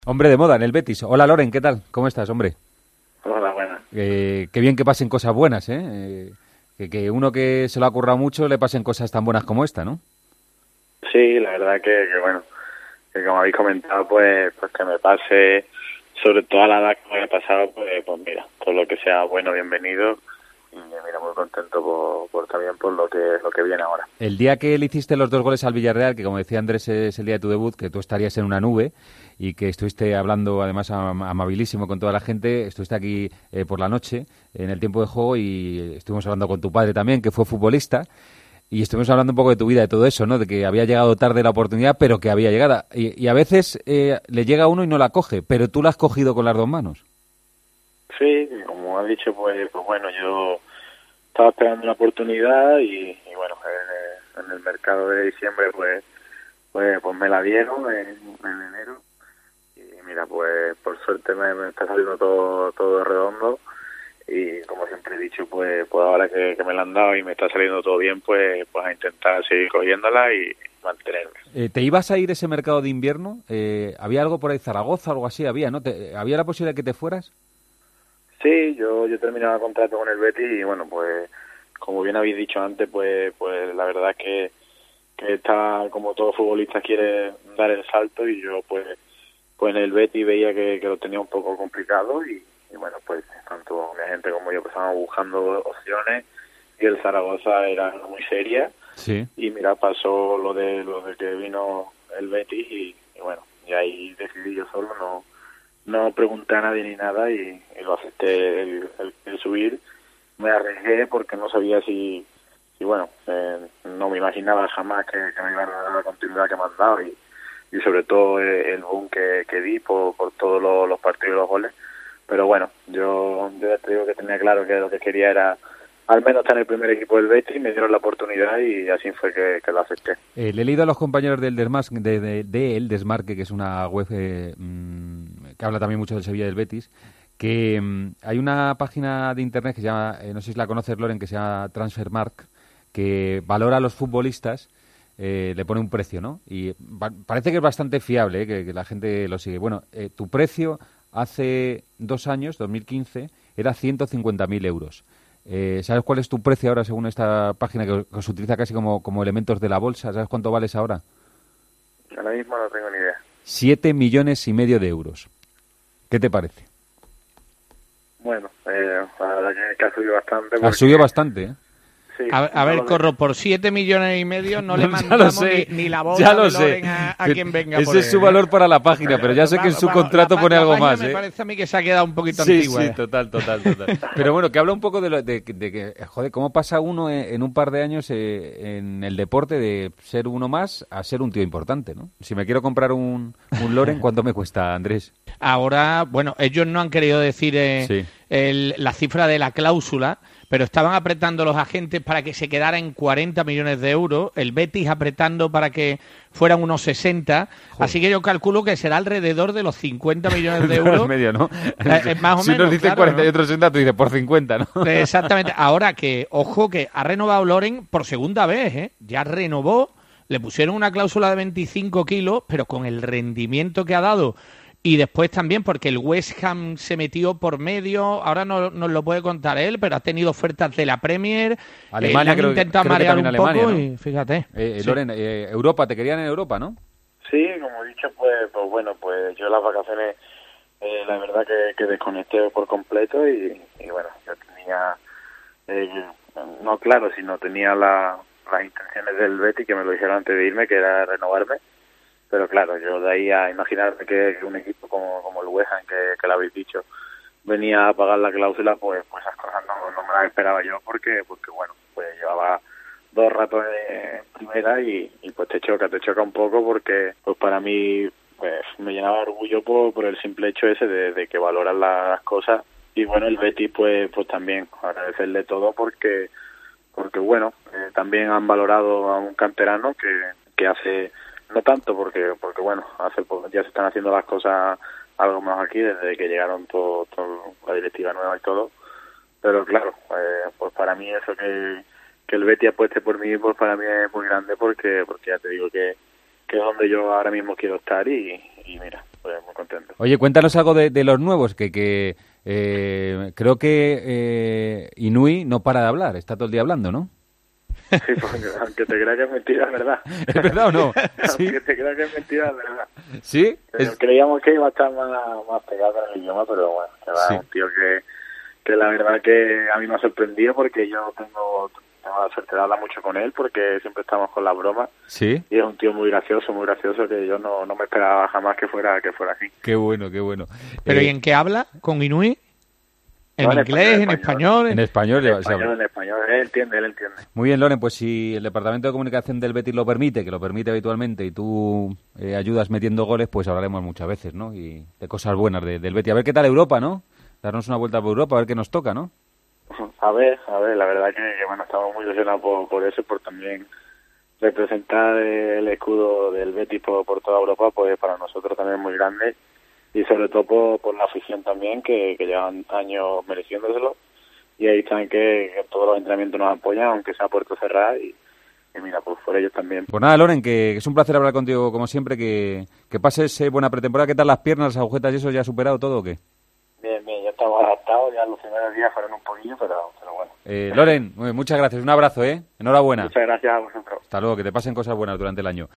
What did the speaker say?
Hombre de moda en el Betis. Hola Loren, ¿qué tal? ¿Cómo estás, hombre? Hola, buenas. Qué bien que pasen cosas buenas, ¿eh? Que uno que se lo ha currado mucho le pasen cosas tan buenas como esta, ¿no? Sí, la verdad que bueno, que como habéis comentado, pues que me pase, sobre todo a la edad que me haya pasado, pues mira, todo lo que sea bueno, bienvenido, y mira, muy contento por también por lo que viene ahora. El día que le hiciste los 2 goles al Villarreal, que como decía Andrés es el día de tu debut, que tú estarías en una nube y que estuviste hablando además amabilísimo con toda la gente, estuviste aquí por la noche en el tiempo de juego y estuvimos hablando con tu padre también, que fue futbolista. Y estuvimos hablando un poco de tu vida, de todo eso, ¿no? De que había llegado tarde la oportunidad, pero que había llegado. Y a veces le llega a uno y no la coge, pero tú la has cogido con las dos manos. Sí, y como has dicho, pues bueno, yo estaba esperando una oportunidad y bueno, en el mercado de diciembre pues me la dieron en enero. Y mira, pues por suerte me está saliendo todo redondo y como siempre he dicho, pues ahora que me la han dado y me está saliendo todo bien, pues a intentar seguir cogiéndola y mantenerme. ¿Te ibas a ir ese mercado de invierno? ¿Había algo por ahí, Zaragoza, algo así? ¿Había, no? ¿Había la posibilidad de que te fueras? Sí, yo terminaba contrato con el Betis y bueno, pues como bien habéis dicho antes, pues la verdad es que está, como todo futbolista quiere dar el salto y yo pues en el Betis veía que lo tenía un poco complicado y bueno, pues tanto mi gente como yo pues estábamos buscando opciones y el Zaragoza era muy seria Sí. y mira, pasó lo de que vino el Betis y bueno, y ahí decidí yo solo no pregunté a nadie ni nada y lo acepté el subir. Me arriesgué porque no sabía si bueno, no me imaginaba jamás que me iban a dar la continuidad que me han dado y sobre todo el boom que di por todos los partidos y los goles. Pero bueno, yo ya te digo que tenía claro que lo que quería era al menos estar en el primer equipo del Betis, me dieron la oportunidad y así fue que lo acepté. Le he leído a los compañeros del de El Desmarque, que es una web que habla también mucho del Sevilla y del Betis, que hay una página de internet que se llama, no sé si la conoces, Loren, que se llama Transfermarkt, que valora a los futbolistas, le pone un precio, ¿no? Y parece que es bastante fiable, que la gente lo sigue. Bueno, tu precio hace 2 años, 2015, era 150.000 euros. ¿Sabes cuál es tu precio ahora según esta página que se utiliza casi como elementos de la bolsa? ¿Sabes cuánto vales ahora? Ahora mismo no tengo ni idea. 7,5 millones de euros. ¿Qué te parece? Bueno, la verdad que ha subido bastante. Ha subido bastante, ¿eh? Sí, A ver, no Corro, por 7,5 millones no le Ya lo mandamos sé, ni la ya bolsa lo de sé. Loren a quien venga por Ese es él, su ¿eh? valor para la página, pero ya sé que en su contrato pone algo página más, me ¿eh? parece a mí que se ha quedado un poquito Sí, antigua. sí, total. Pero bueno, que habla un poco de que, joder, cómo pasa uno en un par de años en el deporte de ser uno más a ser un tío importante, ¿no? Si me quiero comprar un Loren, ¿cuánto me cuesta, Andrés? Ahora, bueno, ellos no han querido decir Sí. la cifra de la cláusula, pero estaban apretando los agentes para que se quedara en 40 millones de euros, el Betis apretando para que fueran unos 60, Joder. así que yo calculo que será alrededor de los 50 millones de euros. Medio, ¿no? Más o Si menos, nos dicen claro, 40 y ¿no? otros 60, tú dices por 50, ¿no? Exactamente. Ahora que, ojo, que ha renovado Loren por segunda vez, ¿eh? Ya renovó, le pusieron una cláusula de 25 kilos, pero con el rendimiento que ha dado. Y después también porque el West Ham se metió por medio, ahora no nos lo puede contar él, pero ha tenido ofertas de la Premier, le Alemania, han intentado creo que marear también un Alemania, poco ¿no? y fíjate. Sí. Loren, Europa, te querían en Europa, ¿no? Sí, como he dicho, pues bueno, pues yo las vacaciones, la verdad que desconecté por completo y bueno, yo tenía, eh, no claro, sino tenía las intenciones del Betis que me lo dijeron antes de irme, que era renovarme, pero claro, yo de ahí a imaginarme que un equipo como el West Ham, que lo habéis dicho, venía a pagar la cláusula, pues esas cosas no me las esperaba yo porque bueno, pues llevaba 2 ratos en primera y pues te choca un poco porque pues para mí pues me llenaba de orgullo por el simple hecho ese de que valoran las cosas y bueno, el Betis pues también agradecerle todo porque bueno, también han valorado a un canterano que hace no tanto porque bueno, ya se están haciendo las cosas algo más aquí desde que llegaron todo la directiva nueva y todo, pero claro, pues para mí eso que el Betis apueste por mí, pues para mí es muy grande porque ya te digo que es donde yo ahora mismo quiero estar y mira, pues muy contento. Oye, cuéntanos algo de los nuevos, que creo que Inui no para de hablar, está todo el día hablando, ¿no? Sí, porque aunque te creas que es mentira, es verdad. ¿Es verdad o no? ¿Sí? Aunque te creas que es mentira, es verdad. ¿Sí? Pero creíamos que iba a estar más pegado con el idioma, pero bueno, que va, Sí. un tío que la verdad que a mí me ha sorprendido porque yo tengo la suerte de hablar mucho con él porque siempre estamos con la broma. ¿Sí? Y es un tío muy gracioso que yo no me esperaba jamás que fuera así. Qué bueno, qué bueno. ¿Pero y en qué habla con Inui? ¿En No, en inglés, en español? En español, En español, él entiende. Muy bien, Loren, pues si el Departamento de Comunicación del Betis lo permite, que lo permite habitualmente, y tú ayudas metiendo goles, pues hablaremos muchas veces, ¿no? Y de cosas buenas del Betis. A ver qué tal Europa, ¿no? Darnos una vuelta por Europa, a ver qué nos toca, ¿no? A ver, la verdad que bueno, estamos muy ilusionados por eso, por también representar el escudo del Betis por toda Europa, pues para nosotros también es muy grande y sobre todo por la afición también, que llevan años mereciéndoselo y ahí están que todos los entrenamientos nos apoyan, aunque sea a puerta cerrada y mira, pues por ellos también. Pues nada, Loren, que es un placer hablar contigo como siempre, que pases buena pretemporada. ¿Qué tal las piernas, las agujetas y eso? ¿Ya has superado todo o qué? Bien, ya estamos adaptados, ya los primeros días fueron un poquillo, pero bueno. Loren, muchas gracias, un abrazo, Enhorabuena. Muchas gracias a vosotros. Hasta luego, que te pasen cosas buenas durante el año.